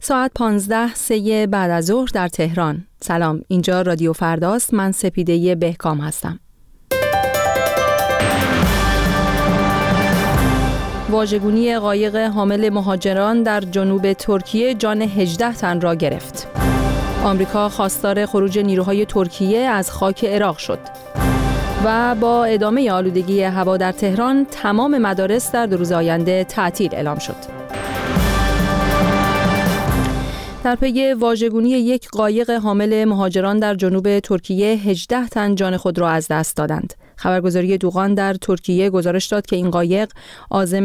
ساعت 15:03 بعد از ظهر در تهران. سلام، اینجا رادیو فرداست. من سپیده بهکام هستم. واژگونی قایق حامل مهاجران در جنوب ترکیه جان 18 تن را گرفت. آمریکا خواستار خروج نیروهای ترکیه از خاک عراق شد. و با ادامه آلودگی هوا در تهران، تمام مدارس در 2 روز آینده تعطیل اعلام شد. در پی واژگونی یک قایق حامل مهاجران در جنوب ترکیه 18 تن جان خود را از دست دادند. خبرگزاری دوغان در ترکیه گزارش داد که این قایق عازم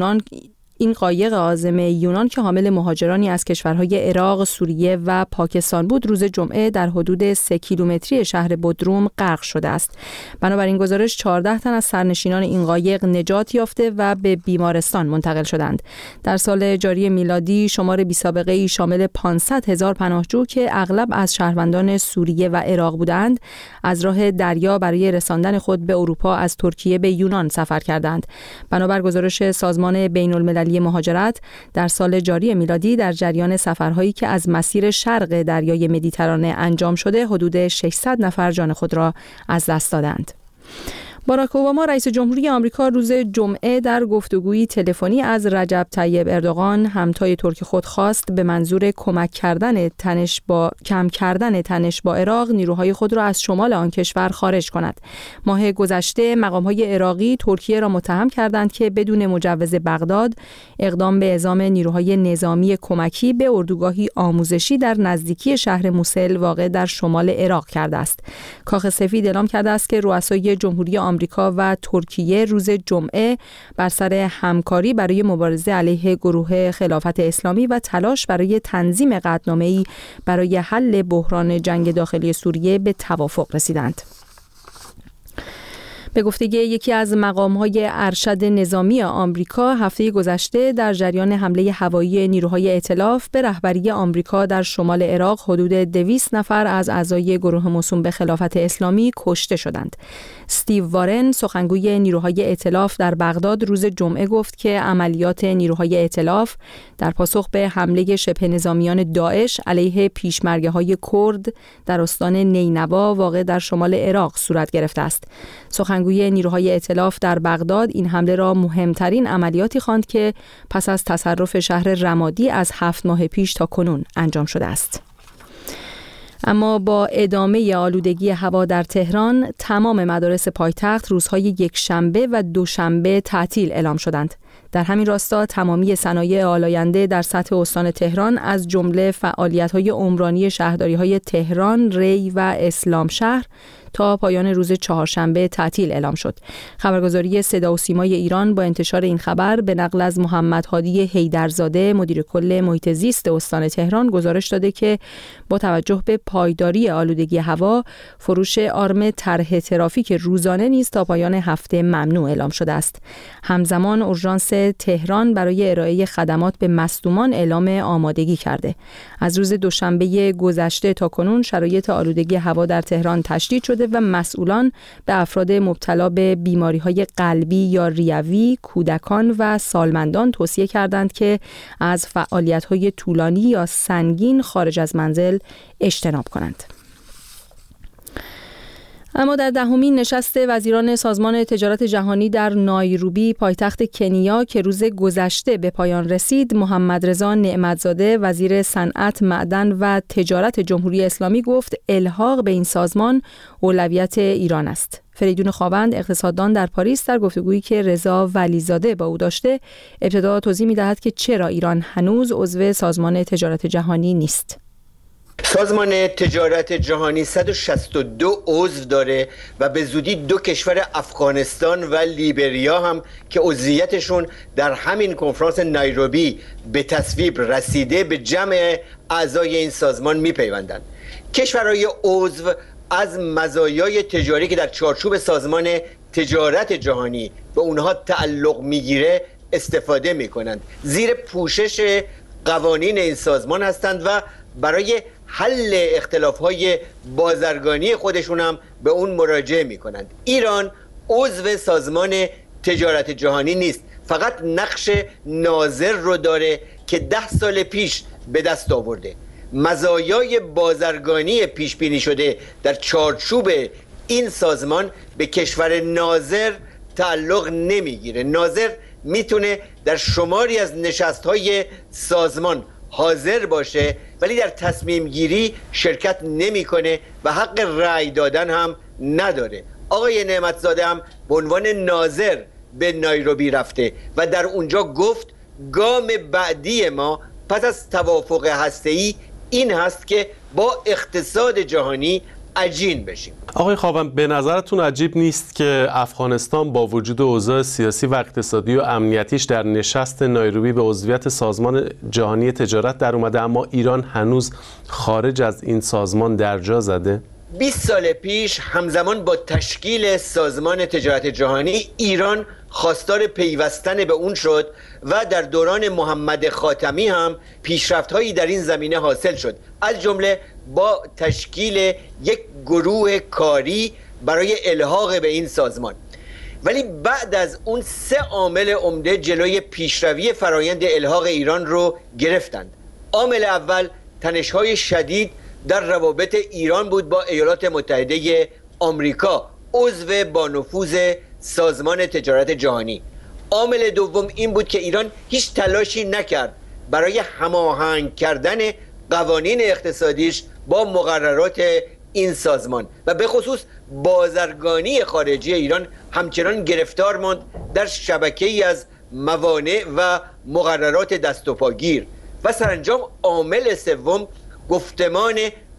یونان که حامل مهاجرانی از کشورهای عراق، سوریه و پاکستان بود، روز جمعه در حدود 3 کیلومتری شهر بودروم غرق شده است. بنابراین گزارش 14 تن از سرنشینان این قایق نجات یافته و به بیمارستان منتقل شدند. در سال جاری میلادی شمار بی‌سابقه‌ای شامل 500,000 پناهجو که اغلب از شهروندان سوریه و عراق بودند، از راه دریا برای رساندن خود به اروپا از ترکیه به یونان سفر کردند. بنابر گزارش سازمان بین‌المللی مهاجرت، در سال جاری میلادی در جریان سفرهایی که از مسیر شرق دریای مدیترانه انجام شده، حدود 600 نفر جان خود را از دست دادند. باراک اوباما رئیس جمهوری آمریکا روز جمعه در گفتگویی تلفنی از رجب طیب اردوغان همتای ترک خود خواست به منظور کم کردن تنش با عراق نیروهای خود را از شمال آن کشور خارج کند. ماه گذشته مقام‌های عراقی ترکیه را متهم کردند که بدون مجوز بغداد اقدام به اعزام نیروهای نظامی کمکی به اردوگاهی آموزشی در نزدیکی شهر موسل واقع در شمال عراق کرده است. کاخ سفید اعلام کرده است که رؤسای جمهوری آمریکا و ترکیه روز جمعه بر سر همکاری برای مبارزه علیه گروه خلافت اسلامی و تلاش برای تنظیم قطعنامه‌ای برای حل بحران جنگ داخلی سوریه به توافق رسیدند. به گفته یکی از مقام‌های ارشد نظامی آمریکا، هفته گذشته در جریان حمله هوایی نیروهای ائتلاف به رهبری آمریکا در شمال عراق حدود 200 نفر از اعضای گروه موسوم به خلافت اسلامی کشته شدند. استیو وارن، سخنگوی نیروهای ائتلاف در بغداد، روز جمعه گفت که عملیات نیروهای ائتلاف در پاسخ به حمله شبه نظامیان داعش علیه پیشمرگه‌های کرد در استان نینوا واقع در شمال عراق صورت گرفته است. سخنگوی نیروهای ائتلاف در بغداد این حمله را مهمترین عملیاتی خواند که پس از تصرف شهر رمادی از 7 ماه پیش تا کنون انجام شده است. اما با ادامه آلودگی هوا در تهران، تمام مدارس پایتخت روزهای یکشنبه و دوشنبه تعطیل اعلام شدند. در همین راستا تمامی صنایع آلاینده در سطح استان تهران از جمله فعالیت‌های عمرانی شهرداری‌های تهران، ری و اسلام شهر تا پایان روز چهارشنبه تعطیل اعلام شد. خبرگزاری صدا و سیمای ایران با انتشار این خبر به نقل از محمد هادی حیدرزاده، مدیر کل محیط زیست استان تهران، گزارش داده که با توجه به پایداری آلودگی هوا، فروش آرم طرح ترافیک روزانه نیز تا پایان هفته ممنوع اعلام شده است. همزمان اورژانس تهران برای ارائه خدمات به مصدومان اعلام آمادگی کرده. از روز دوشنبه گذشته تا کنون شرایط آلودگی هوا در تهران تشدید شده و مسئولان به افراد مبتلا به بیماری‌های قلبی یا ریوی، کودکان و سالمندان توصیه کردند که از فعالیت‌های طولانی یا سنگین خارج از منزل اجتناب کنند. اما در 10مین نشست وزیران سازمان تجارت جهانی در نایروبی، پایتخت کنیا، که روز گذشته به پایان رسید، محمد رضا نعمتزاده، وزیر صنعت، معدن و تجارت جمهوری اسلامی، گفت الحاق به این سازمان اولویت ایران است. فریدون خاوند، اقتصاددان در پاریس، در گفتگویی که رضا ولیزاده با او داشته، ابتدا توضیح می‌دهد که چرا ایران هنوز عضو سازمان تجارت جهانی نیست. سازمان تجارت جهانی 162 عضو داره و به زودی 2 کشور افغانستان و لیبریا هم که عضویتشون در همین کنفرانس نایروبی به تصویب رسیده به جمع اعضای این سازمان میپیوندند. کشورهای عضو از مزایای تجاری که در چارچوب سازمان تجارت جهانی به اونها تعلق میگیره استفاده میکنند، زیر پوشش قوانین این سازمان هستند و برای حل اختلاف‌های بازرگانی خودشون هم به اون مراجعه می‌کنند. ایران عضو سازمان تجارت جهانی نیست، فقط نقش ناظر رو داره که 10 سال پیش به دست آورده. مزایای بازرگانی پیش بینی شده در چارچوب این سازمان به کشور ناظر تعلق نمیگیره. ناظر میتونه در شماری از نشست‌های سازمان حاضر باشه ولی در تصمیم گیری شرکت نمیکنه و حق رأی دادن هم نداره. آقای نعمتزاده هم به عنوان ناظر به نایروبی رفته و در اونجا گفت گام بعدی ما پس از توافق هسته‌ای این هست که با اقتصاد جهانی عجین بشیم. آقای خاوند، به نظرتون عجیب نیست که افغانستان با وجود اوضاع سیاسی و اقتصادی و امنیتیش در نشست نایروبی به عضویت سازمان جهانی تجارت در اومده، اما ایران هنوز خارج از این سازمان درجا زده؟ 20 سال پیش همزمان با تشکیل سازمان تجارت جهانی ایران خواستار پیوستن به اون شد و در دوران محمد خاتمی هم پیشرفت‌هایی در این زمینه حاصل شد، از جمله با تشکیل یک گروه کاری برای الحاق به این سازمان. ولی بعد از اون 3 عامل عمده جلوی پیشروی فرایند الحاق ایران رو گرفتند. عامل اول تنش‌های شدید در روابط ایران بود با ایالات متحده آمریکا، عضو با نفوذ سازمان تجارت جهانی. عامل دوم این بود که ایران هیچ تلاشی نکرد برای هماهنگ کردن قوانین اقتصادیش با مقررات این سازمان و به خصوص بازرگانی خارجی ایران همچنان گرفتار ماند در شبکه‌ای از موانع و مقررات دست و پاگیر. و سرانجام عامل سوم گفتمان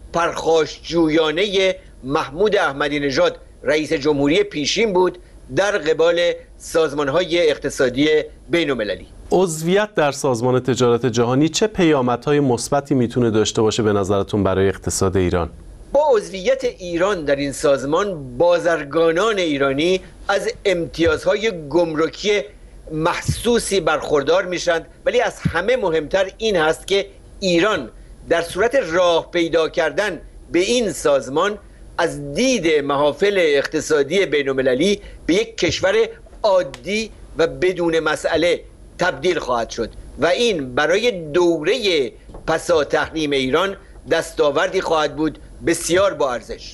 پرخاشجویانه محمود احمدی نژاد رئیس جمهوری پیشین بود در قبال سازمان‌های اقتصادی بین‌المللی. عضویت در سازمان تجارت جهانی چه پیامدهای مثبتی میتونه داشته باشه به نظرتون برای اقتصاد ایران؟ با عضویت ایران در این سازمان بازرگانان ایرانی از امتیازهای گمرکی محسوسی برخوردار میشند، ولی از همه مهمتر این هست که ایران در صورت راه پیدا کردن به این سازمان از دید محافل اقتصادی بین‌المللی به یک کشور عادی و بدون مسئله تبدیل خواهد شد و این برای دوره پسا تحریم ایران دستاوردی خواهد بود بسیار با ارزش.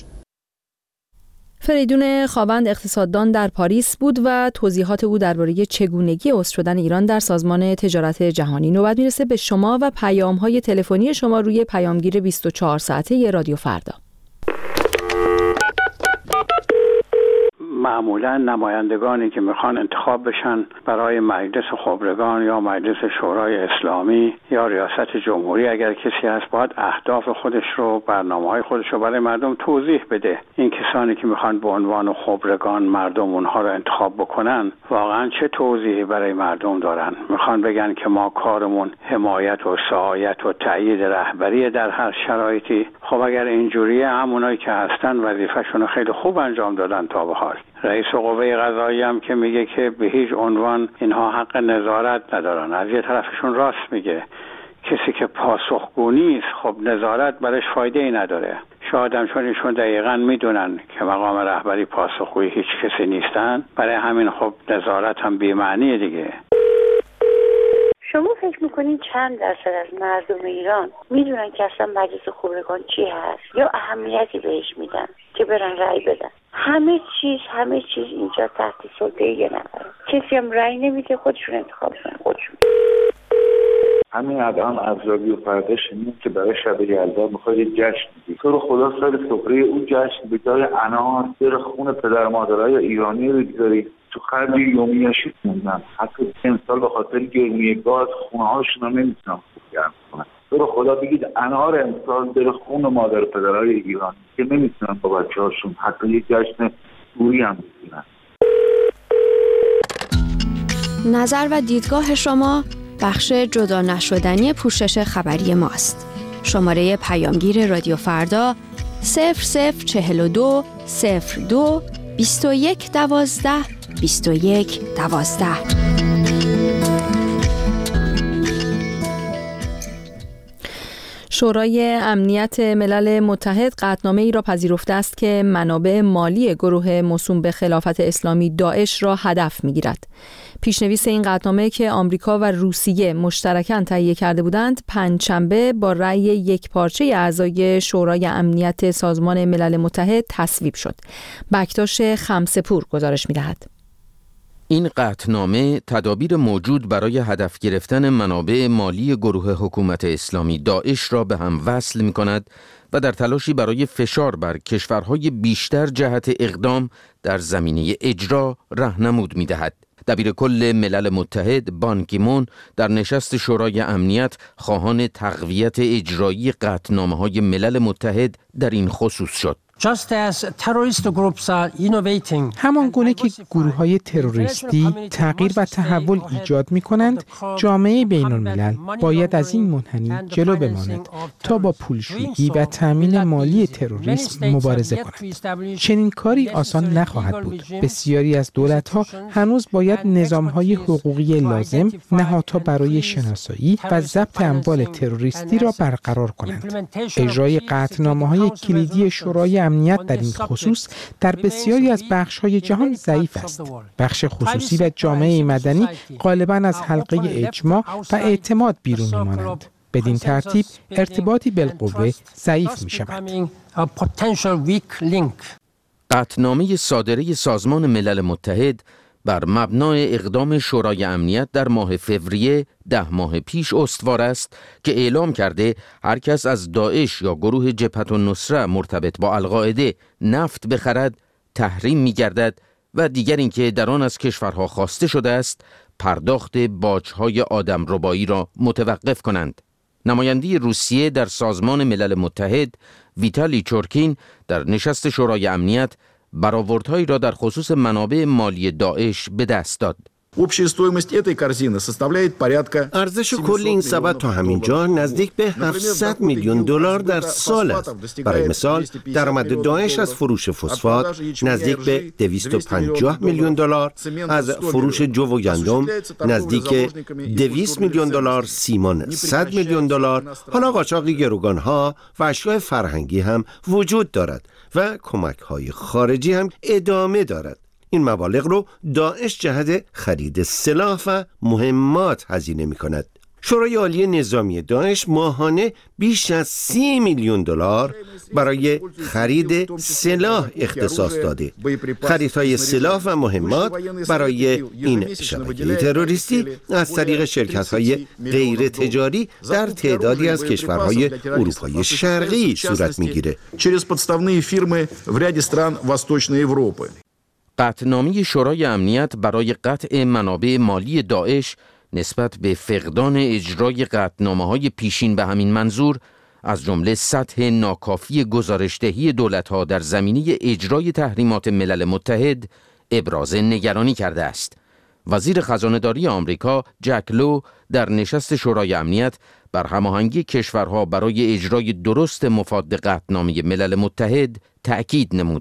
فریدون خاوند اقتصاددان در پاریس بود و توضیحات او درباره چگونگی عضو شدن ایران در سازمان تجارت جهانی. نوبت میرسه به شما و پیام‌های تلفنی شما روی پیامگیر 24 ساعته رادیو فردا. معمولا نمایندگانی که میخوان انتخاب بشن برای مجلس خبرگان یا مجلس شورای اسلامی یا ریاست جمهوری، اگر کسی هست باید اهداف خودش رو، برنامه‌های خودش رو برای مردم توضیح بده. این کسانی که میخوان به عنوان خبرگان مردم اونها رو انتخاب بکنن واقعا چه توضیحی برای مردم دارن؟ میخوان بگن که ما کارمون حمایت و سعایت و تأیید رهبری در هر شرایطی. خب اگر اینجوریه همونایی که هستن وظیفه‌شون رو خیلی خوب انجام دادن تا به حال. رئیس قوه قضاییه هم که میگه که به هیچ عنوان اینها حق نظارت ندارن، از یه طرفشون راست میگه. کسی که پاسخگو نیست خب نظارت برش فایده ای نداره. شاید هم چون ایشون دقیقاً میدونن که مقام رهبری پاسخگوی هیچ کسی نیستن، برای همین خب نظارت هم بی‌معنیه دیگه. شما فکر میکنین چند درصد از مردم ایران میدونن که اصلا مجلس خبرگان چی هست یا اهمیتی بهش میدن که برن رأی بدن؟ همه چیز اینجا تحت سلطه یه نفره. کسی هم رأی نمیده، خودشون انتخاب کنن خودشون. همین الان افزابی و فردا شنید که برای شب یلدا میخواد یک جشن بگیری. تو رو خدا سر سفره اون جشن به جای انار زیر خون پدر مادرای ایرانی رو بگذاری تو خرج یومیشی موندن. حتی امسال به خاطر گرونی گاز خونه هاشون رو نمیتونن خوب گرم کنن. تو رو خدا بگید انار امسال زیر خون مادر پدرای ایرانی که نمیتونن با بچه هاشون حتی یک جشن دوری هم بگیرن. نظر و دیدگاه شما بخش جدا نشدنی پوشش خبری ماست. شماره پیامگیر رادیو فردا 0042 02 21 12 21 12. شورای امنیت ملل متحد قطعنامه ای را پذیرفته است که منابع مالی گروه موسوم به خلافت اسلامی داعش را هدف می‌گیرد. پیشنویس این قطعنامه که آمریکا و روسیه مشترکاً تهیه کرده بودند، پنجشنبه با رأی یکپارچه اعضای شورای امنیت سازمان ملل متحد تصویب شد. بکتاش خمسه‌پور گزارش می‌دهد. این قطعنامه تدابیر موجود برای هدف گرفتن منابع مالی گروه حکومت اسلامی داعش را به هم وصل می‌کند و در تلاشی برای فشار بر کشورهای بیشتر جهت اقدام در زمینه اجرا راهنمود می‌دهد. دبیر کل ملل متحد بان کی مون در نشست شورای امنیت خواهان تقویت اجرایی قطعنامه‌های ملل متحد در این خصوص شد. همان گونه که گروه‌های تروریستی تغییر و تحول ایجاد می‌کنند، جامعه بین‌الملل باید از این منحنی جلو بماند تا با پولشویی و تأمین مالی تروریسم مبارزه کند. چنین کاری آسان نخواهد بود. بسیاری از دولت‌ها هنوز باید نظام‌های حقوقی لازم نهادها برای شناسایی و ضبط اموال تروریستی را برقرار کنند. اجرای قطعنامه‌های کلیدی شورای امنیت در این خصوص در بسیاری از بخش‌های جهان ضعیف است. بخش خصوصی و جامعه مدنی غالباً از حلقه اجماع و اعتماد بیرون می‌مانند. بدین ترتیب ارتباطی بالقوه ضعیف می‌شود. قطعنامه صادره سازمان ملل متحد بر مبنای اقدام شورای امنیت در ماه فوریه 10 ماه پیش استوار است که اعلام کرده هر کس از داعش یا گروه جبهة النصره مرتبط با القاعده نفت بخرد تحریم می‌گردد و دیگر اینکه در آن از کشورها خواسته شده است پرداخت باج‌های آدمربایی را متوقف کنند. نماینده روسیه در سازمان ملل متحد ویتالی چورکین در نشست شورای امنیت برآوردهایی را در خصوص منابع مالی داعش به دست داد. ارزش کل این سبد تا همینجا نزدیک به 700 میلیون دلار در سال است. برای مثال درآمد داعش از فروش فسفات نزدیک به 250 میلیون دلار، از فروش جو و گندم نزدیک 200 میلیون دلار، سیمان 100 میلیون دلار. حالا قاچاق گروگانها و اشیاء فرهنگی هم وجود دارد و کمک‌های خارجی هم ادامه دارد. این مبالغ رو داعش جهت خرید سلاح و مهمات هزینه می کند. شورای عالی نظامی داعش ماهانه بیش از 30 میلیون دلار برای خرید سلاح اختصاص داده. خریدهای سلاح و مهمات برای این شبکه تروریستی از طریق شرکت‌های غیر تجاری در تعدادی از کشورهای اروپای شرقی صورت می‌گیره. قطعنامه شورای امنیت برای قطع منابع مالی داعش نسبت به فقدان اجرای قطعنامه‌های پیشین به همین منظور از جمله سطح ناکافی گزارش‌دهی دولت‌ها در زمینه اجرای تحریمات ملل متحد ابراز نگرانی کرده است. وزیر خزانه‌داری آمریکا جک لو در نشست شورای امنیت بر هماهنگی کشورها برای اجرای درست مفاد قطعنامه ملل متحد تأکید نمود.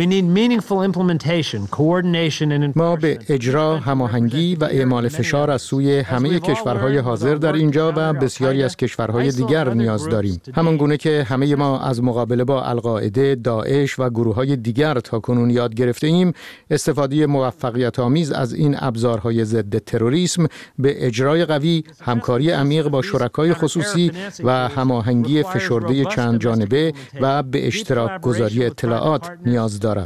ما به اجرا، هماهنگی و اعمال فشار از سوی همه کشورهای حاضر در اینجا و بسیاری از کشورهای دیگر نیاز داریم. همان گونه که همه ما از مقابله با القاعده، داعش و گروه‌های دیگر تاکنون یاد گرفته ایم، استفاده موفقیت آمیز از این ابزارهای ضد تروریسم به اجرای قوی، همکاری عمیق با شرکای خصوصی و هماهنگی فشرده چند جانبه و به اشتراک گذاری اطلاعات نیاز دارد.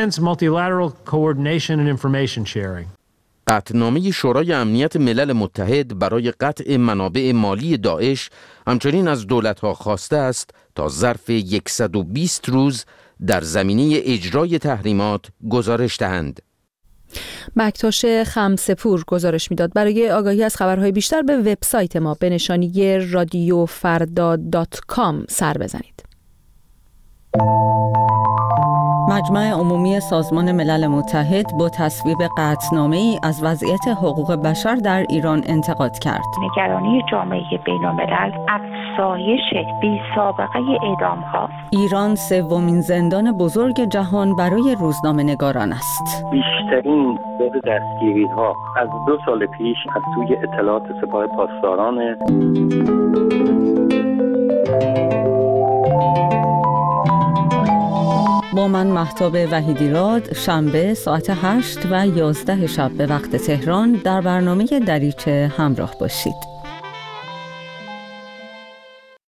قطعنامه شورای امنیت ملل متحد برای قطع منابع مالی داعش همچنین از دولت‌ها خواسته است تا ظرف 120 روز در زمینه اجرای تحریمات گزارش دهند. بکتاش خمسه‌پور گزارش میداد. برای آگاهی از خبرهای بیشتر به وبسایت ما به نشانی radiofarda.com سر بزنید. مجمع عمومی سازمان ملل متحد با تصویب قطعنامه‌ای از وضعیت حقوق بشر در ایران انتقاد کرد. نگرانی جامعه بین‌الملل افزایش بی‌سابقه اعدام‌هاست. ایران سومین زندان بزرگ جهان برای روزنامه‌نگاران است. بیشترین تعداد دستگیری‌ها از 2 سال پیش از سوی اطلاعات سپاه پاسداران با من مهتاب وحیدیراد شنبه ساعت 8 و 11 شب به وقت تهران در برنامه دریچه همراه باشید.